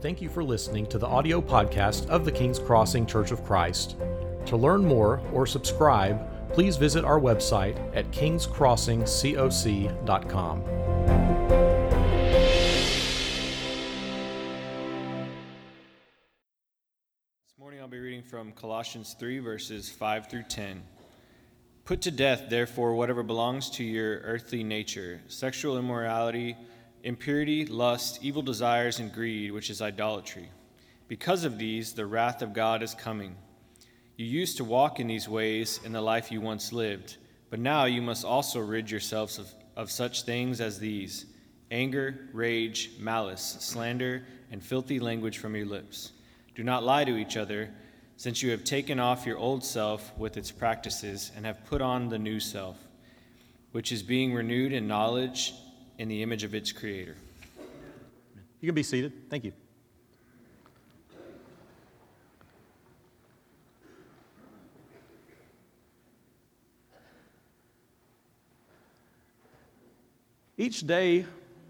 Thank you for listening to the audio podcast of the King's Crossing Church of Christ. To learn more or subscribe, please visit our website at kingscrossingcoc.com. This morning I'll be reading from Colossians 3, verses 5 through 10. Put to death, therefore, whatever belongs to your earthly nature, sexual immorality, impurity, lust, evil desires, and greed, which is idolatry. Because of these, the wrath of God is coming. You used to walk in these ways in the life you once lived, but now you must also rid yourselves of such things as these: anger, rage, malice, slander, and filthy language from your lips. Do not lie to each other, since you have taken off your old self with its practices and have put on the new self, which is being renewed in knowledge in the image of its creator. You can be seated. Thank you. Each day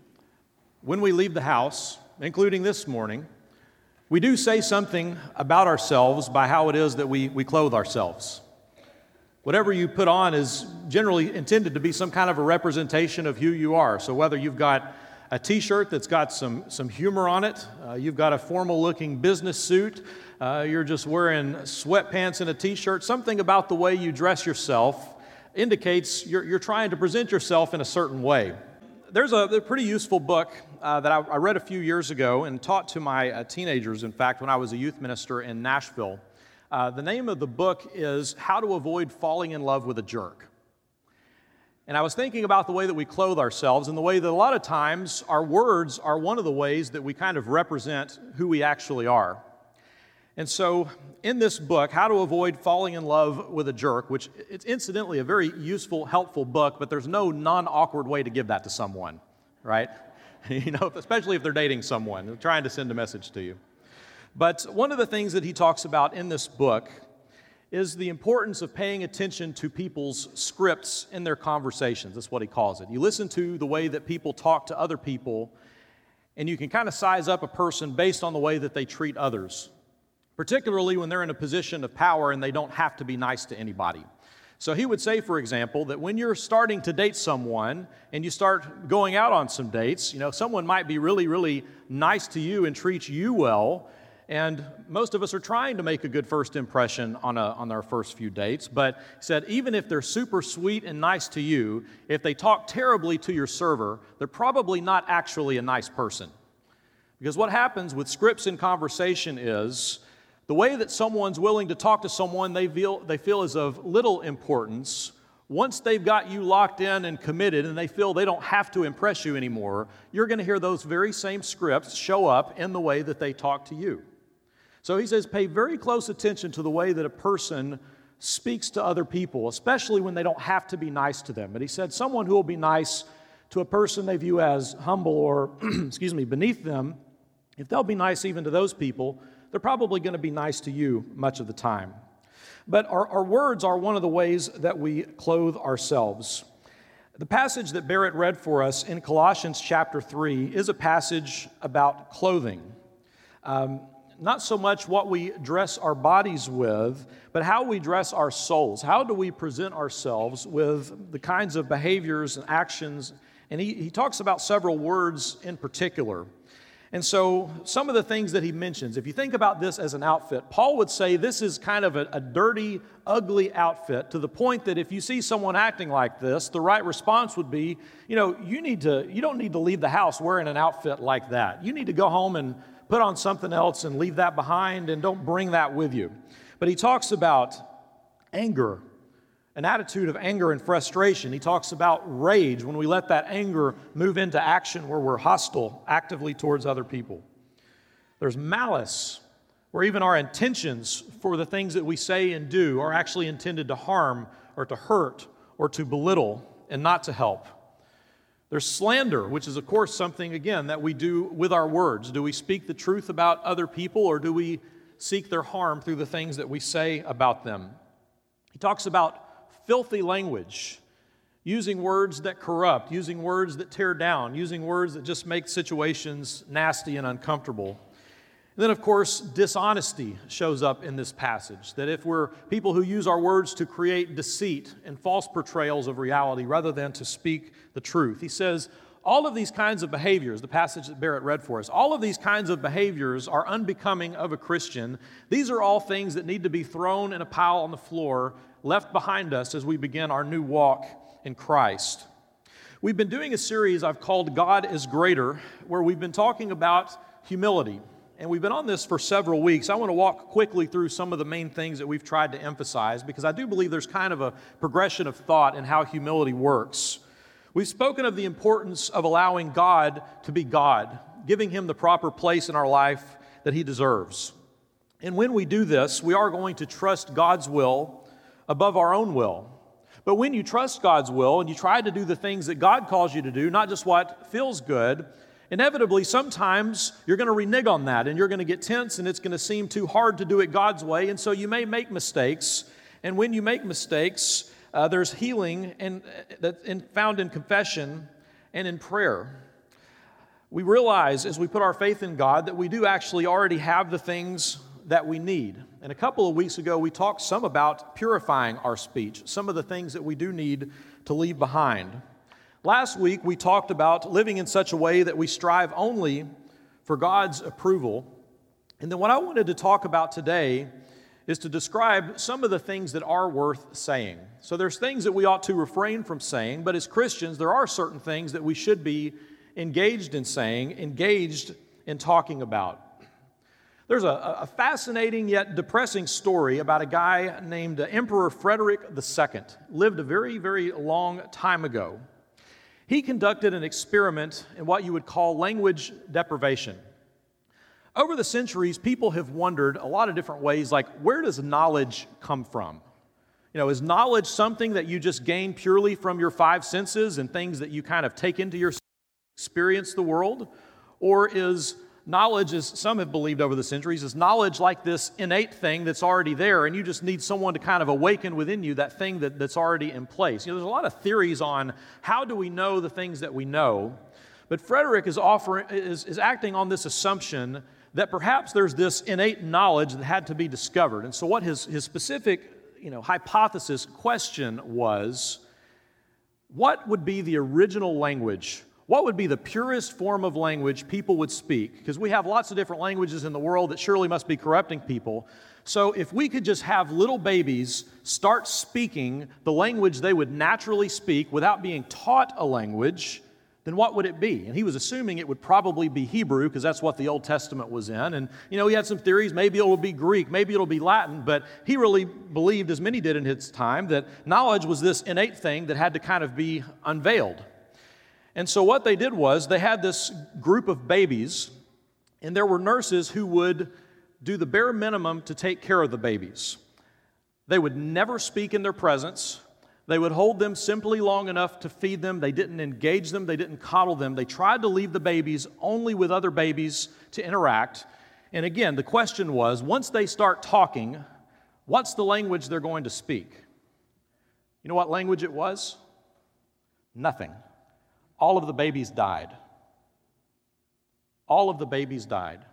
when we leave the house, including this morning, we do say something about ourselves by how it is that we clothe ourselves. Whatever you put on is generally intended to be some kind of a representation of who you are. So whether you've got a t-shirt that's got some humor on it, you've got a formal-looking business suit, you're just wearing sweatpants and a t-shirt, something about the way you dress yourself indicates you're trying to present yourself in a certain way. There's a pretty useful book that I read a few years ago and taught to my teenagers, in fact, when I was a youth minister in Nashville. The name of the book is How to Avoid Falling in Love with a Jerk. And I was thinking about the way that we clothe ourselves and the way that a lot of times our words are one of the ways that we kind of represent who we actually are. And so in this book, How to Avoid Falling in Love with a Jerk, which it's incidentally a very useful, helpful book, but there's no non-awkward way to give that to someone, right? Especially if they're dating someone, they're trying to send a message to you. But one of the things that he talks about in this book is the importance of paying attention to people's scripts in their conversations. That's what he calls it. You listen to the way that people talk to other people, and you can kind of size up a person based on the way that they treat others, particularly when they're in a position of power and they don't have to be nice to anybody. So he would say, for example, that when you're starting to date someone and you start going out on some dates, someone might be really, really nice to you and treat you well, and most of us are trying to make a good first impression on our first few dates, but he said even if they're super sweet and nice to you, if they talk terribly to your server, they're probably not actually a nice person. Because what happens with scripts in conversation is the way that someone's willing to talk to someone they feel is of little importance, once they've got you locked in and committed and they feel they don't have to impress you anymore, you're going to hear those very same scripts show up in the way that they talk to you. So he says pay very close attention to the way that a person speaks to other people, especially when they don't have to be nice to them. But he said someone who will be nice to a person they view as humble or, beneath them, if they'll be nice even to those people, they're probably going to be nice to you much of the time. But our words are one of the ways that we clothe ourselves. The passage that Barrett read for us in Colossians chapter 3 is a passage about clothing. Not so much what we dress our bodies with, but how we dress our souls. How do we present ourselves with the kinds of behaviors and actions? And he talks about several words in particular. And so some of the things that he mentions, if you think about this as an outfit, Paul would say this is kind of a dirty, ugly outfit, to the point that if you see someone acting like this, the right response would be, you don't need to leave the house wearing an outfit like that. You need to go home and put on something else and leave that behind and don't bring that with you. But he talks about anger, an attitude of anger and frustration. He talks about rage, when we let that anger move into action where we're hostile actively towards other people. There's malice, where even our intentions for the things that we say and do are actually intended to harm or to hurt or to belittle and not to help. There's slander, which is, of course, something, again, that we do with our words. Do we speak the truth about other people, or do we seek their harm through the things that we say about them? He talks about filthy language, using words that corrupt, using words that tear down, using words that just make situations nasty and uncomfortable. And then, of course, dishonesty shows up in this passage, that if we're people who use our words to create deceit and false portrayals of reality rather than to speak the truth. He says, all of these kinds of behaviors, the passage that Barrett read for us, all of these kinds of behaviors are unbecoming of a Christian. These are all things that need to be thrown in a pile on the floor, left behind us as we begin our new walk in Christ. We've been doing a series I've called God is Greater, where we've been talking about humility. And we've been on this for several weeks. I want to walk quickly through some of the main things that we've tried to emphasize because I do believe there's kind of a progression of thought in how humility works. We've spoken of the importance of allowing God to be God, giving Him the proper place in our life that He deserves. And when we do this, we are going to trust God's will above our own will. But when you trust God's will and you try to do the things that God calls you to do, not just what feels good, inevitably, sometimes you're going to renege on that and you're going to get tense and it's going to seem too hard to do it God's way. And so you may make mistakes. And when you make mistakes, there's healing found in confession and in prayer. We realize as we put our faith in God that we do actually already have the things that we need. And a couple of weeks ago, we talked some about purifying our speech, some of the things that we do need to leave behind. Last week, we talked about living in such a way that we strive only for God's approval. And then what I wanted to talk about today is to describe some of the things that are worth saying. So there's things that we ought to refrain from saying, but as Christians, there are certain things that we should be engaged in saying, engaged in talking about. There's a fascinating yet depressing story about a guy named Emperor Frederick II. Lived a very, very long time ago. He conducted an experiment in what you would call language deprivation. Over the centuries, people have wondered a lot of different ways, like where does knowledge come from? Is knowledge something that you just gain purely from your five senses and things that you kind of take into your experience the world? Or is knowledge, as some have believed over the centuries, is knowledge like this innate thing that's already there and you just need someone to kind of awaken within you that thing that's already in place? There's a lot of theories on how do we know the things that we know, but Frederick is acting on this assumption that perhaps there's this innate knowledge that had to be discovered. And so what his specific hypothesis question was, what would be the original language? What would be the purest form of language people would speak? Because we have lots of different languages in the world that surely must be corrupting people. So if we could just have little babies start speaking the language they would naturally speak without being taught a language, then what would it be? And he was assuming it would probably be Hebrew because that's what the Old Testament was in. And, he had some theories. Maybe it will be Greek. Maybe it'll be Latin. But he really believed, as many did in his time, that knowledge was this innate thing that had to kind of be unveiled. And so what they did was they had this group of babies, and there were nurses who would do the bare minimum to take care of the babies. They would never speak in their presence. They would hold them simply long enough to feed them. They didn't engage them. They didn't coddle them. They tried to leave the babies only with other babies to interact. And again, the question was, once they start talking, what's the language they're going to speak? You know what language it was? Nothing. All of the babies died. All of the babies died.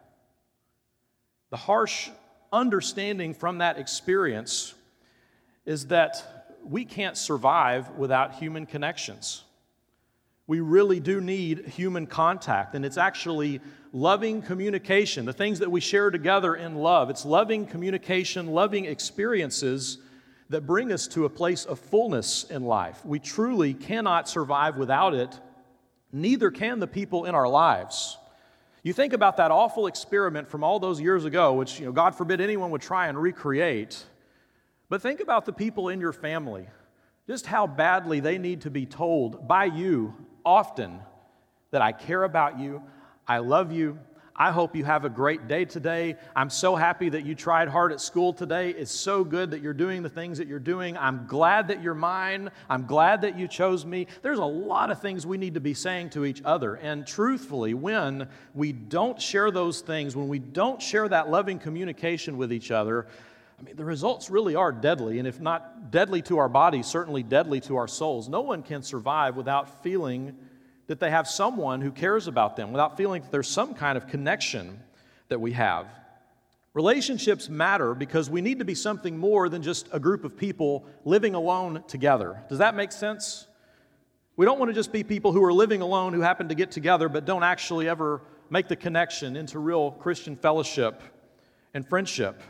The harsh understanding from that experience is that we can't survive without human connections. We really do need human contact, and it's actually loving communication, the things that we share together in love. It's loving communication, loving experiences that bring us to a place of fullness in life. We truly cannot survive without it. Neither can the people in our lives. You think about that awful experiment from all those years ago, which, God forbid anyone would try and recreate. But think about the people in your family, just how badly they need to be told by you often that I care about you, I love you, I hope you have a great day today. I'm so happy that you tried hard at school today. It's so good that you're doing the things that you're doing. I'm glad that you're mine. I'm glad that you chose me. There's a lot of things we need to be saying to each other. And truthfully, when we don't share those things, when we don't share that loving communication with each other, the results really are deadly. And if not deadly to our bodies, certainly deadly to our souls. No one can survive without feeling that they have someone who cares about them, without feeling that there's some kind of connection that we have. Relationships matter because we need to be something more than just a group of people living alone together. Does that make sense? We don't want to just be people who are living alone who happen to get together but don't actually ever make the connection into real Christian fellowship and friendship.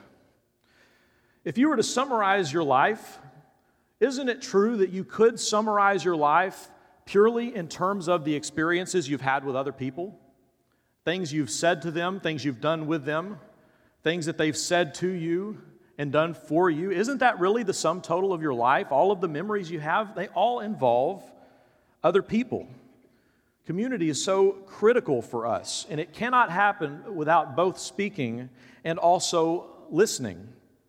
If you were to summarize your life, isn't it true that you could summarize your life purely in terms of the experiences you've had with other people? Things you've said to them, things you've done with them, things that they've said to you and done for you. Isn't that really the sum total of your life? All of the memories you have, they all involve other people. Community is so critical for us, and it cannot happen without both speaking and also listening.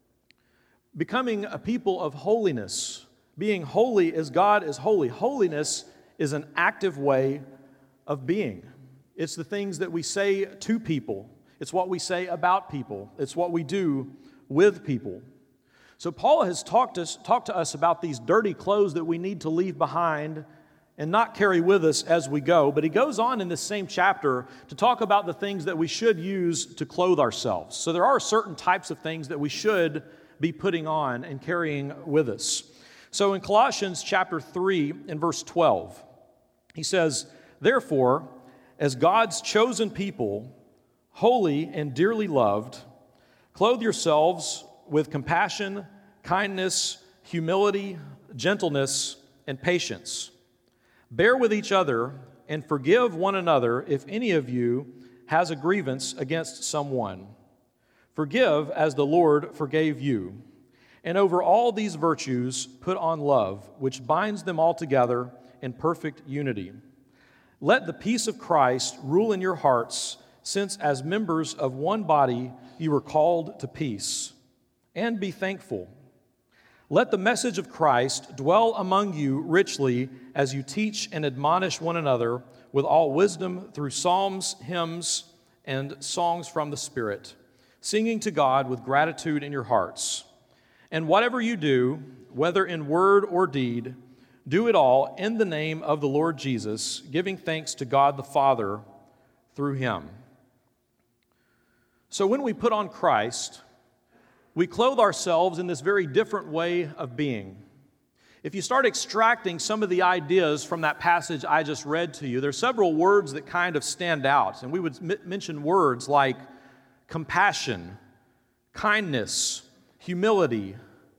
Becoming a people of holiness, being holy as God is holy. Holiness is an active way of being. It's the things that we say to people. It's what we say about people. It's what we do with people. So Paul has talked to us about these dirty clothes that we need to leave behind and not carry with us as we go. But he goes on in this same chapter to talk about the things that we should use to clothe ourselves. So there are certain types of things that we should be putting on and carrying with us. So in Colossians chapter 3 and verse 12, he says, "Therefore, as God's chosen people, holy and dearly loved, clothe yourselves with compassion, kindness, humility, gentleness, and patience. Bear with each other and forgive one another if any of you has a grievance against someone. Forgive as the Lord forgave you. And over all these virtues put on love, which binds them all together in perfect unity. Let the peace of Christ rule in your hearts, since as members of one body you were called to peace. And be thankful. Let the message of Christ dwell among you richly as you teach and admonish one another with all wisdom through psalms, hymns, and songs from the Spirit, singing to God with gratitude in your hearts. And whatever you do, whether in word or deed, do it all in the name of the Lord Jesus, giving thanks to God the Father through him." So when we put on Christ, we clothe ourselves in this very different way of being. If you start extracting some of the ideas from that passage I just read to you, there's several words that kind of stand out. And we would mention words like compassion, kindness, humility,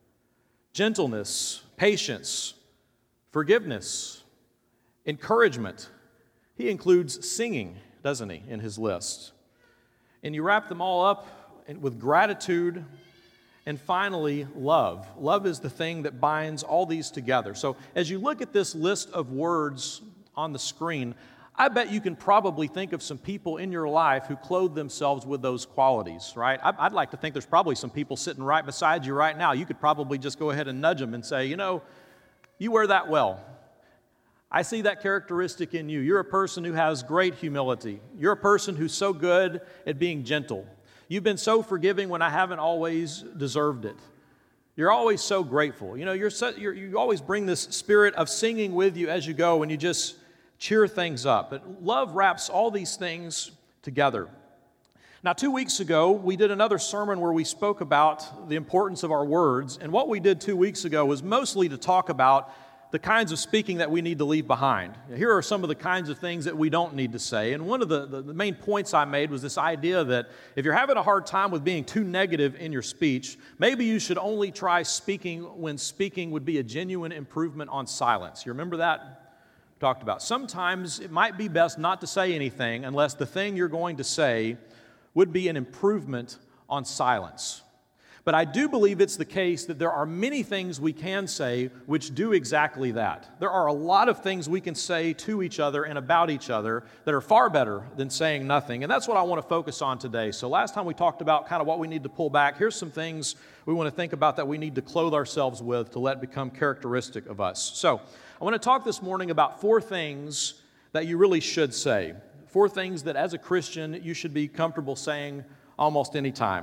gentleness, patience, forgiveness, encouragement. He includes singing, doesn't he, in his list? And you wrap them all up with gratitude. And finally, love. Love is the thing that binds all these together. So as you look at this list of words on the screen, I bet you can probably think of some people in your life who clothe themselves with those qualities, right? I'd like to think there's probably some people sitting right beside you right now. You could probably just go ahead and nudge them and say, you wear that well. I see that characteristic in you. You're a person who has great humility. You're a person who's so good at being gentle. You've been so forgiving when I haven't always deserved it. You're always so grateful. You always bring this spirit of singing with you as you go, and you just cheer things up. But love wraps all these things together. Now, 2 weeks ago, we did another sermon where we spoke about the importance of our words. And what we did 2 weeks ago was mostly to talk about the kinds of speaking that we need to leave behind. Here are some of the kinds of things that we don't need to say. And one of the main points I made was this idea that if you're having a hard time with being too negative in your speech, maybe you should only try speaking when speaking would be a genuine improvement on silence. You remember that? Talked about. Sometimes it might be best not to say anything unless the thing you're going to say would be an improvement on silence. But I do believe it's the case that there are many things we can say which do exactly that. There are a lot of things we can say to each other and about each other that are far better than saying nothing. And that's what I want to focus on today. So last time we talked about kind of what we need to pull back. Here's some things we want to think about that we need to clothe ourselves with to let become characteristic of us. So I want to talk this morning about 4 things that you really should say. 4 things that as a Christian you should be comfortable saying almost any time.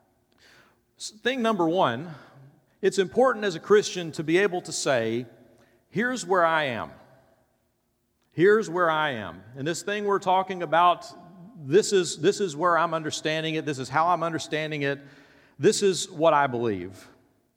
Thing number 1, it's important as a Christian to be able to say, here's where I am. Here's where I am. And this thing we're talking about this is where I'm understanding it. This is how I'm understanding it. This is what I believe.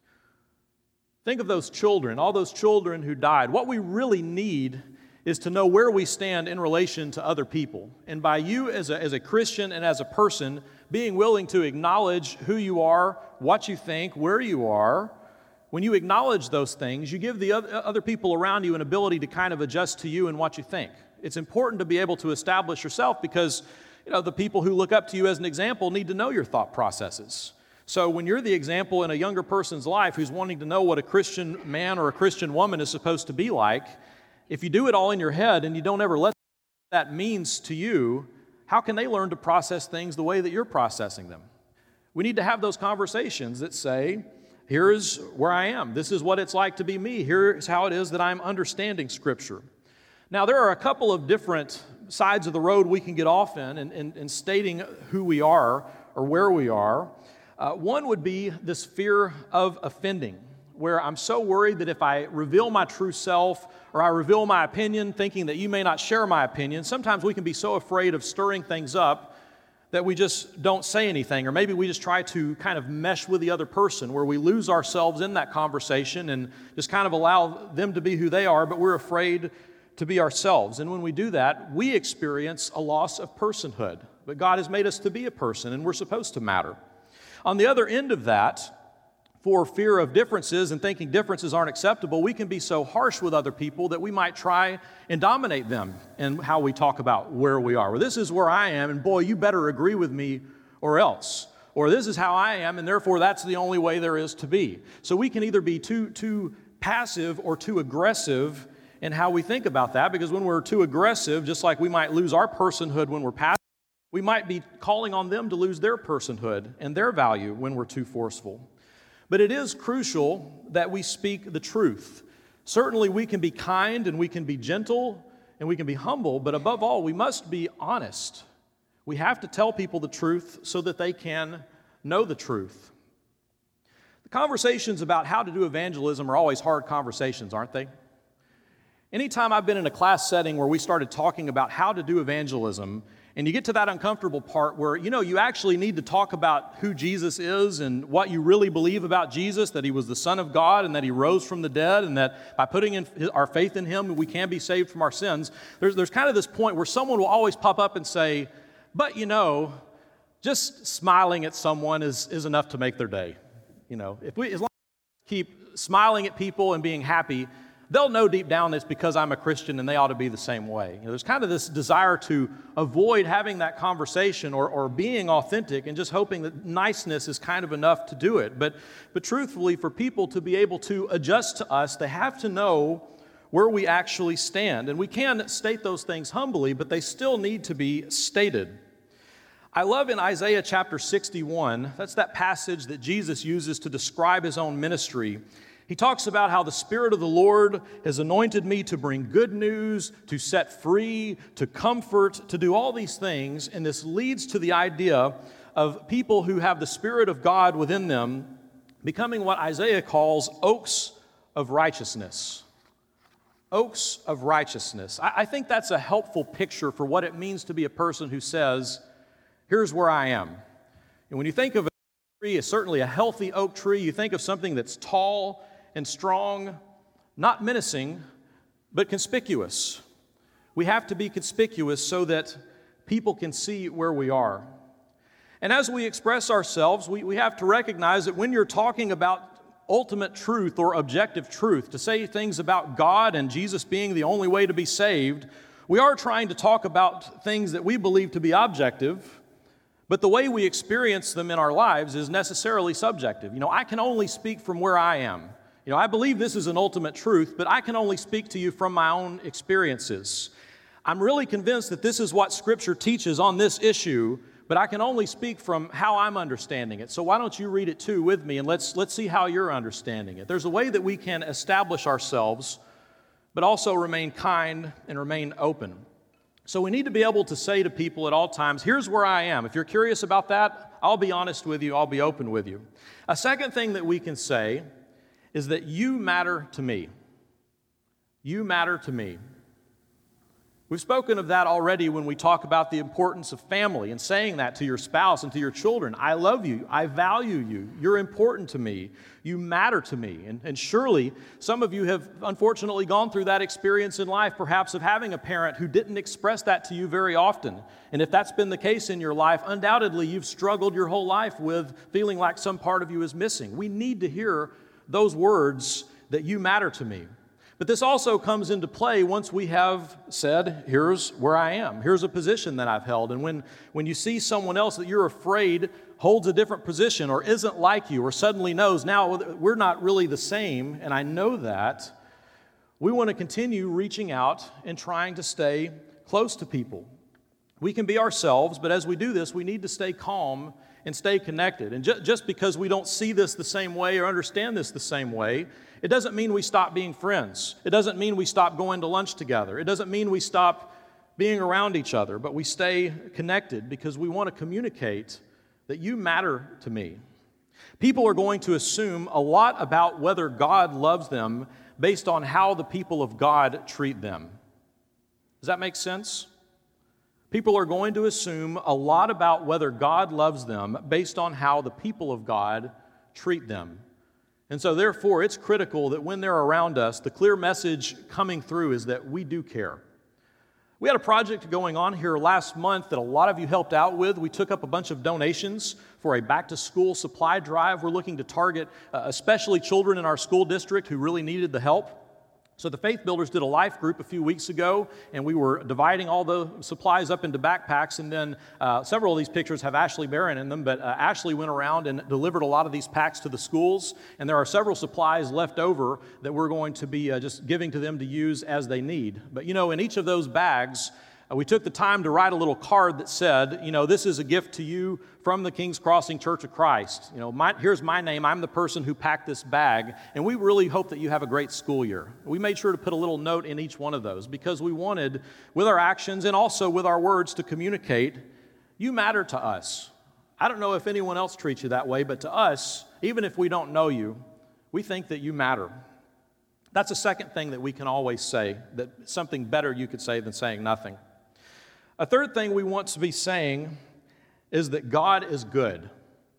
Think of those children, all those children who died. What we really need is to know where we stand in relation to other people. And by you as a Christian and as a person being willing to acknowledge who you are, what you think, where you are, when you acknowledge those things, you give the other people around you an ability to kind of adjust to you and what you think. It's important to be able to establish yourself because, the people who look up to you as an example need to know your thought processes. So when you're the example in a younger person's life who's wanting to know what a Christian man or a Christian woman is supposed to be like, if you do it all in your head and you don't ever let that means to you, how can they learn to process things the way that you're processing them? We need to have those conversations that say, here's where I am. This is what it's like to be me. Here's how it is that I'm understanding Scripture. Now, there are a couple of different sides of the road we can get off in stating who we are or where we are. One would be this fear of offending, where I'm so worried that if I reveal my true self or I reveal my opinion thinking that you may not share my opinion, sometimes we can be so afraid of stirring things up that we just don't say anything, or maybe we just try to kind of mesh with the other person where we lose ourselves in that conversation and just kind of allow them to be who they are, but we're afraid to be ourselves. And when we do that, we experience a loss of personhood. But God has made us to be a person, and we're supposed to matter. On the other end of that, for fear of differences and thinking differences aren't acceptable, we can be so harsh with other people that we might try and dominate them in how we talk about where we are. Well, this is where I am, and boy, you better agree with me or else. Or this is how I am, and therefore that's the only way there is to be. So we can either be too passive or too aggressive in how we think about that, because when we're too aggressive, just like we might lose our personhood when we're passive, we might be calling on them to lose their personhood and their value when we're too forceful. But it is crucial that we speak the truth. Certainly we can be kind and we can be gentle and we can be humble, but above all, we must be honest. We have to tell people the truth so that they can know the truth. The conversations about how to do evangelism are always hard conversations, aren't they? Anytime I've been in a class setting where we started talking about how to do evangelism, and you get to that uncomfortable part where, you actually need to talk about who Jesus is and what you really believe about Jesus, that he was the Son of God and that he rose from the dead, and that by putting in our faith in him, we can be saved from our sins. There's kind of this point where someone will always pop up and say, but just smiling at someone is enough to make their day. As long as we keep smiling at people and being happy, they'll know deep down it's because I'm a Christian and they ought to be the same way. There's kind of this desire to avoid having that conversation or being authentic and just hoping that niceness is kind of enough to do it. But truthfully, for people to be able to adjust to us, they have to know where we actually stand. And we can state those things humbly, but they still need to be stated. I love in Isaiah chapter 61, that's that passage that Jesus uses to describe his own ministry. He talks about how the Spirit of the Lord has anointed me to bring good news, to set free, to comfort, to do all these things. And this leads to the idea of people who have the Spirit of God within them becoming what Isaiah calls oaks of righteousness. Oaks of righteousness. I think that's a helpful picture for what it means to be a person who says, here's where I am. And when you think of a tree, certainly a healthy oak tree, you think of something that's tall and strong, not menacing, but conspicuous. We have to be conspicuous so that people can see where we are. And as we express ourselves, we have to recognize that when you're talking about ultimate truth or objective truth, to say things about God and Jesus being the only way to be saved, we are trying to talk about things that we believe to be objective, but the way we experience them in our lives is necessarily subjective. I can only speak from where I am. I believe this is an ultimate truth, but I can only speak to you from my own experiences. I'm really convinced that this is what Scripture teaches on this issue, but I can only speak from how I'm understanding it. So why don't you read it too with me, and let's see how you're understanding it. There's a way that we can establish ourselves, but also remain kind and remain open. So we need to be able to say to people at all times, here's where I am. If you're curious about that, I'll be honest with you, I'll be open with you. A second thing that we can say is that you matter to me. You matter to me. We've spoken of that already when we talk about the importance of family and saying that to your spouse and to your children. I love you. I value you. You're important to me. You matter to me. And surely some of you have unfortunately gone through that experience in life, perhaps of having a parent who didn't express that to you very often. And if that's been the case in your life, undoubtedly you've struggled your whole life with feeling like some part of you is missing. We need to hear those words that you matter to me. But this also comes into play once we have said, here's where I am. Here's a position that I've held. And when you see someone else that you're afraid holds a different position or isn't like you or suddenly knows, now we're not really the same, and I know that, we want to continue reaching out and trying to stay close to people. We can be ourselves, but as we do this, we need to stay calm and stay connected. And just because we don't see this the same way or understand this the same way, it doesn't mean we stop being friends. It doesn't mean we stop going to lunch together. It doesn't mean we stop being around each other, but we stay connected because we want to communicate that you matter to me. People are going to assume a lot about whether God loves them based on how the people of God treat them. Does that make sense? People are going to assume a lot about whether God loves them based on how the people of God treat them. And so therefore, it's critical that when they're around us, the clear message coming through is that we do care. We had a project going on here last month that a lot of you helped out with. We took up a bunch of donations for a back-to-school supply drive. We're looking to target especially children in our school district who really needed the help. So the Faith Builders did a life group a few weeks ago, and we were dividing all the supplies up into backpacks, and then several of these pictures have Ashley Barron in them, but Ashley went around and delivered a lot of these packs to the schools, and there are several supplies left over that we're going to be just giving to them to use as they need. But in each of those bags, we took the time to write a little card that said, this is a gift to you from the King's Crossing Church of Christ. Here's my name. I'm the person who packed this bag, and we really hope that you have a great school year. We made sure to put a little note in each one of those because we wanted, with our actions and also with our words, to communicate, you matter to us. I don't know if anyone else treats you that way, but to us, even if we don't know you, we think that you matter. That's a second thing that we can always say, that something better you could say than saying nothing. A third thing we want to be saying is that God is good.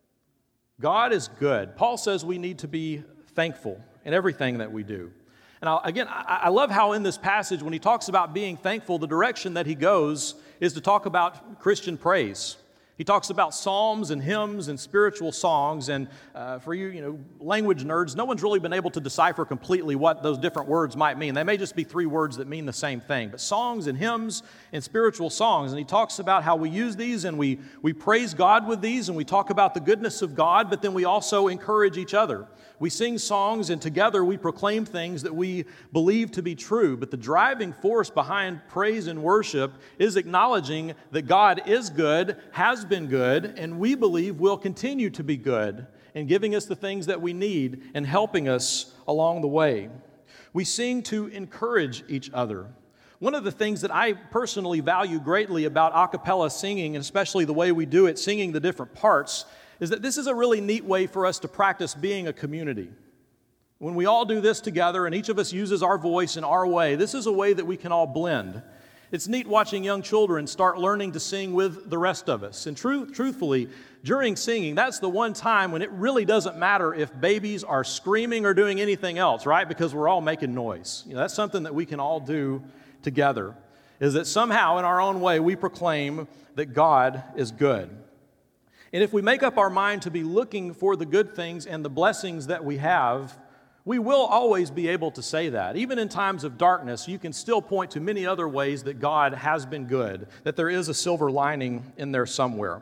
God is good. Paul says we need to be thankful in everything that we do. And I love how in this passage, when he talks about being thankful, the direction that he goes is to talk about Christian praise. He talks about psalms and hymns and spiritual songs, and for you, language nerds, no one's really been able to decipher completely what those different words might mean. They may just be three words that mean the same thing, but songs and hymns and spiritual songs. And he talks about how we use these and we praise God with these, and we talk about the goodness of God, but then we also encourage each other. We sing songs, and together we proclaim things that we believe to be true. But the driving force behind praise and worship is acknowledging that God is good, has been good, and we believe will continue to be good in giving us the things that we need and helping us along the way. We sing to encourage each other. One of the things that I personally value greatly about a cappella singing, and especially the way we do it, singing the different parts, is that this is a really neat way for us to practice being a community. When we all do this together and each of us uses our voice in our way, this is a way that we can all blend. It's neat watching young children start learning to sing with the rest of us. And truthfully, during singing, that's the one time when it really doesn't matter if babies are screaming or doing anything else, right? Because we're all making noise. That's something that we can all do together, is that somehow in our own way we proclaim that God is good. And if we make up our mind to be looking for the good things and the blessings that we have, we will always be able to say that. Even in times of darkness, you can still point to many other ways that God has been good, that there is a silver lining in there somewhere.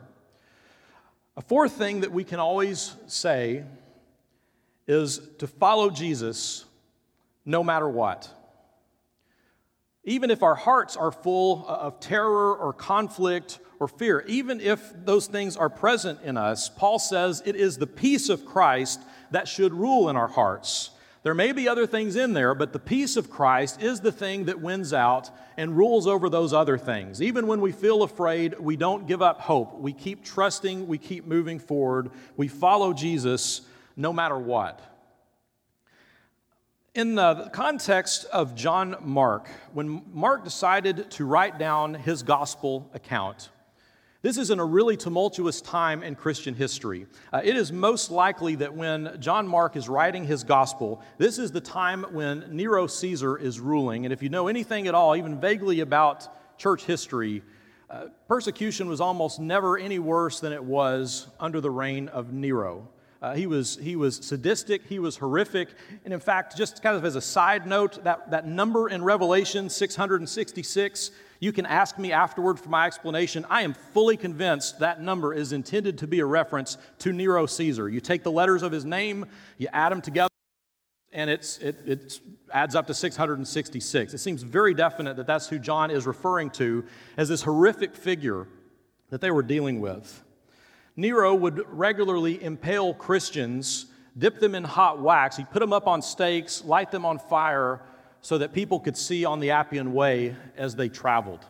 A fourth thing that we can always say is to follow Jesus no matter what. Even if our hearts are full of terror or conflict or fear, even if those things are present in us, Paul says it is the peace of Christ that should rule in our hearts. There may be other things in there, but the peace of Christ is the thing that wins out and rules over those other things. Even when we feel afraid, we don't give up hope. We keep trusting, we keep moving forward. We follow Jesus no matter what. In the context of John Mark, when Mark decided to write down his gospel account, this is in a really tumultuous time in Christian history. It is most likely that when John Mark is writing his gospel, this is the time when Nero Caesar is ruling. And if you know anything at all, even vaguely about church history, persecution was almost never any worse than it was under the reign of Nero. He was sadistic, he was horrific, and in fact, just kind of as a side note, that number in Revelation, 666, you can ask me afterward for my explanation. I am fully convinced that number is intended to be a reference to Nero Caesar. You take the letters of his name, you add them together, and it adds up to 666. It seems very definite that that's who John is referring to as this horrific figure that they were dealing with. Nero would regularly impale Christians, dip them in hot wax. He'd put them up on stakes, light them on fire so that people could see on the Appian Way as they traveled,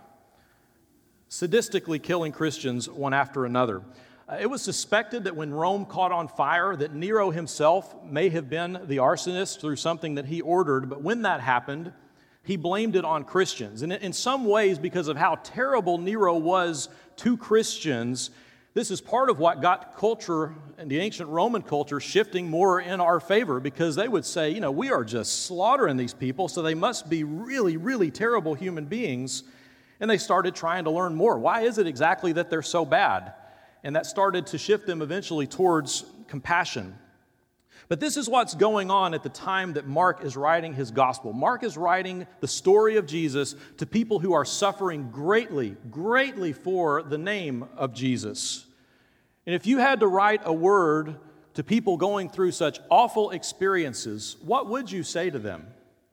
sadistically killing Christians one after another. It was suspected that when Rome caught on fire, that Nero himself may have been the arsonist through something that he ordered, but when that happened, he blamed it on Christians. And in some ways, because of how terrible Nero was to Christians, this is part of what got culture and the ancient Roman culture shifting more in our favor, because they would say, we are just slaughtering these people, so they must be really, really terrible human beings. And they started trying to learn more. Why is it exactly that they're so bad? And that started to shift them eventually towards compassion. But this is what's going on at the time that Mark is writing his gospel. Mark is writing the story of Jesus to people who are suffering greatly, greatly for the name of Jesus. And if you had to write a word to people going through such awful experiences, what would you say to them?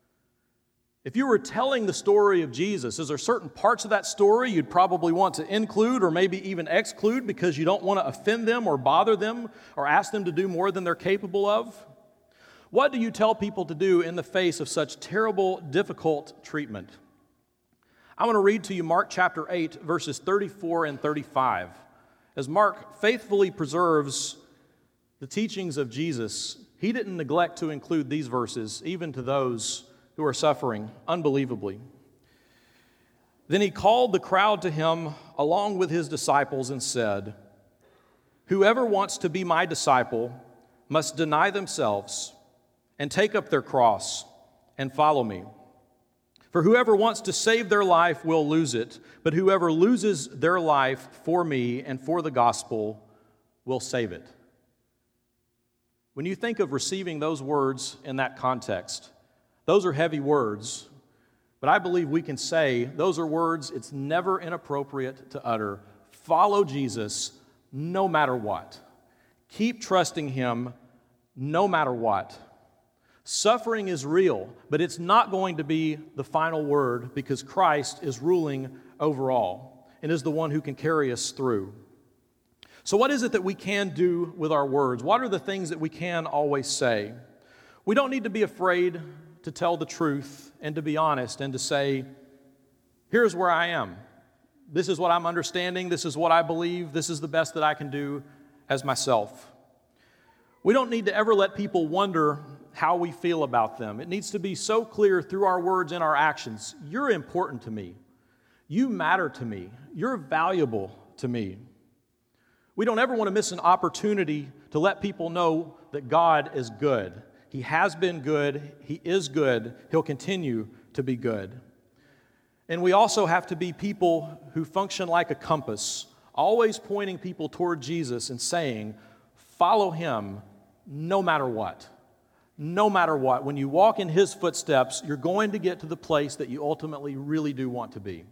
If you were telling the story of Jesus, is there certain parts of that story you'd probably want to include or maybe even exclude because you don't want to offend them or bother them or ask them to do more than they're capable of? What do you tell people to do in the face of such terrible, difficult treatment? I want to read to you Mark chapter 8, verses 34 and 35. As Mark faithfully preserves the teachings of Jesus, he didn't neglect to include these verses, even to those who are suffering unbelievably. Then he called the crowd to him along with his disciples and said, "Whoever wants to be my disciple must deny themselves and take up their cross and follow me. For whoever wants to save their life will lose it, but whoever loses their life for me and for the gospel will save it." When you think of receiving those words in that context, those are heavy words, but I believe we can say those are words it's never inappropriate to utter. Follow Jesus no matter what. Keep trusting him no matter what. Suffering is real, but it's not going to be the final word because Christ is ruling over all and is the one who can carry us through. So what is it that we can do with our words? What are the things that we can always say? We don't need to be afraid to tell the truth and to be honest and to say, here's where I am. This is what I'm understanding. This is what I believe. This is the best that I can do as myself. We don't need to ever let people wonder how we feel about them. It needs to be so clear through our words and our actions. You're important to me. You matter to me. You're valuable to me. We don't ever want to miss an opportunity to let people know that God is good. He has been good. He is good. He'll continue to be good. And we also have to be people who function like a compass, always pointing people toward Jesus and saying, follow him no matter what. No matter what. When you walk in his footsteps, you're going to get to the place that you ultimately really do want to be.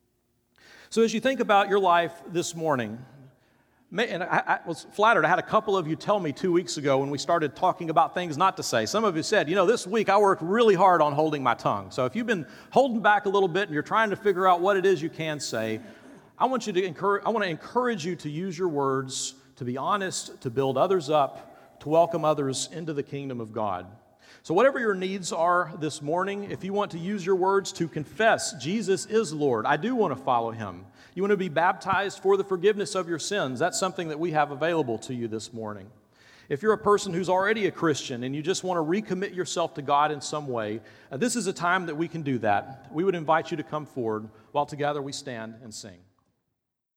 So as you think about your life this morning, and I was flattered. I had a couple of you tell me 2 weeks ago when we started talking about things not to say. Some of you said, this week I worked really hard on holding my tongue. So if you've been holding back a little bit and you're trying to figure out what it is you can say, I want to encourage you to use your words, to be honest, to build others up, to welcome others into the kingdom of God. So whatever your needs are this morning, if you want to use your words to confess Jesus is Lord, I do want to follow him. You want to be baptized for the forgiveness of your sins, that's something that we have available to you this morning. If you're a person who's already a Christian and you just want to recommit yourself to God in some way, this is a time that we can do that. We would invite you to come forward while together we stand and sing.